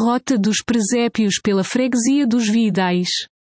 Rota dos presépios pela freguesia dos Viidais.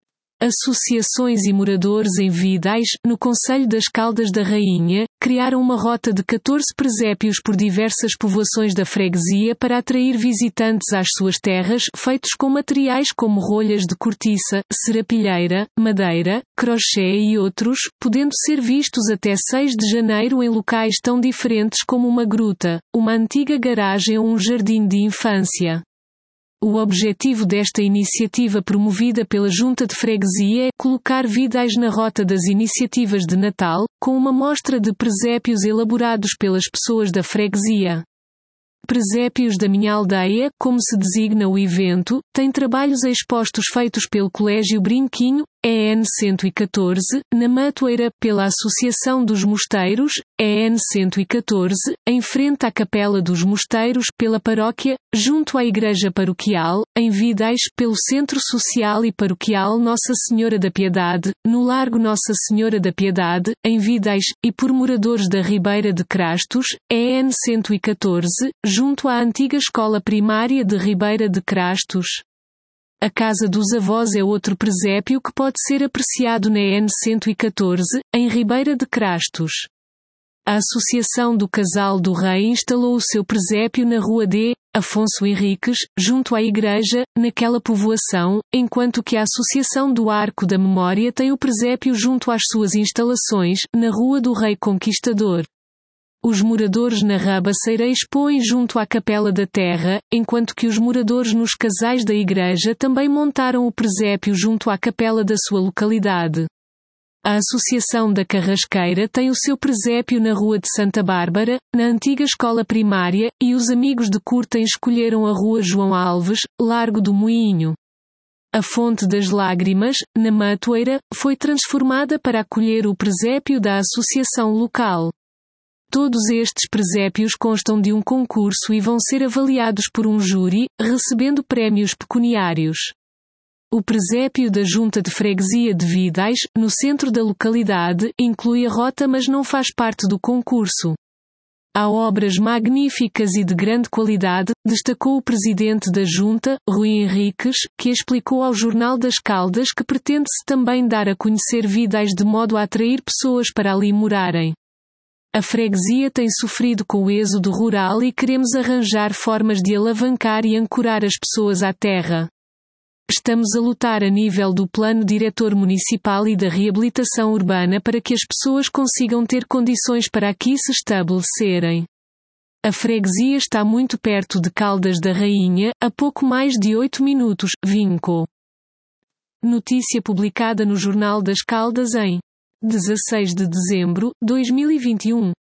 Associações e moradores em Viidais, no concelho das Caldas da Rainha, criaram uma rota de 14 presépios por diversas povoações da freguesia para atrair visitantes às suas terras, feitos com materiais como rolhas de cortiça, serapilheira, madeira, crochê e outros, podendo ser vistos até 6 de janeiro em locais tão diferentes como uma gruta, uma antiga garagem ou um jardim de infância. O objetivo desta iniciativa promovida pela Junta de Freguesia é colocar Viidais na rota das iniciativas de Natal, com uma mostra de presépios elaborados pelas pessoas da freguesia. Presépios da Minha Aldeia, como se designa o evento, tem trabalhos expostos feitos pelo Colégio Brinquinho, EN 114, na Matoeira, pela Associação dos Mosteiros, EN 114, em frente à Capela dos Mosteiros, pela Paróquia, junto à Igreja Paroquial, em Viidais, pelo Centro Social e Paroquial Nossa Senhora da Piedade, no Largo Nossa Senhora da Piedade, em Viidais, e por moradores da Ribeira de Crastos, EN 114, junto à antiga escola primária de Ribeira de Crastos. A Casa dos Avós é outro presépio que pode ser apreciado na EN 114, em Ribeira de Crastos. A Associação do Casal do Rei instalou o seu presépio na Rua D. Afonso Henriques, junto à igreja, naquela povoação, enquanto que a Associação do Arco da Memória tem o presépio junto às suas instalações, na Rua do Rei Conquistador. Os moradores na Rabaceira expõem junto à Capela da Terra, enquanto que os moradores nos casais da igreja também montaram o presépio junto à capela da sua localidade. A Associação da Carrasqueira tem o seu presépio na Rua de Santa Bárbara, na antiga escola primária, e os amigos de Curtem escolheram a Rua João Alves, Largo do Moinho. A Fonte das Lágrimas, na Matoeira, foi transformada para acolher o presépio da associação local. Todos estes presépios constam de um concurso e vão ser avaliados por um júri, recebendo prémios pecuniários. O presépio da Junta de Freguesia de Viidais, no centro da localidade, inclui a rota mas não faz parte do concurso. Há obras magníficas e de grande qualidade, destacou o presidente da Junta, Rui Henriques, que explicou ao Jornal das Caldas que pretende-se também dar a conhecer Viidais de modo a atrair pessoas para ali morarem. A freguesia tem sofrido com o êxodo rural e queremos arranjar formas de alavancar e ancorar as pessoas à terra. Estamos a lutar a nível do Plano Diretor Municipal e da reabilitação urbana para que as pessoas consigam ter condições para aqui se estabelecerem. A freguesia está muito perto de Caldas da Rainha, a pouco mais de 8 minutos, vincou. Notícia publicada no Jornal das Caldas em 16 de dezembro, 2021.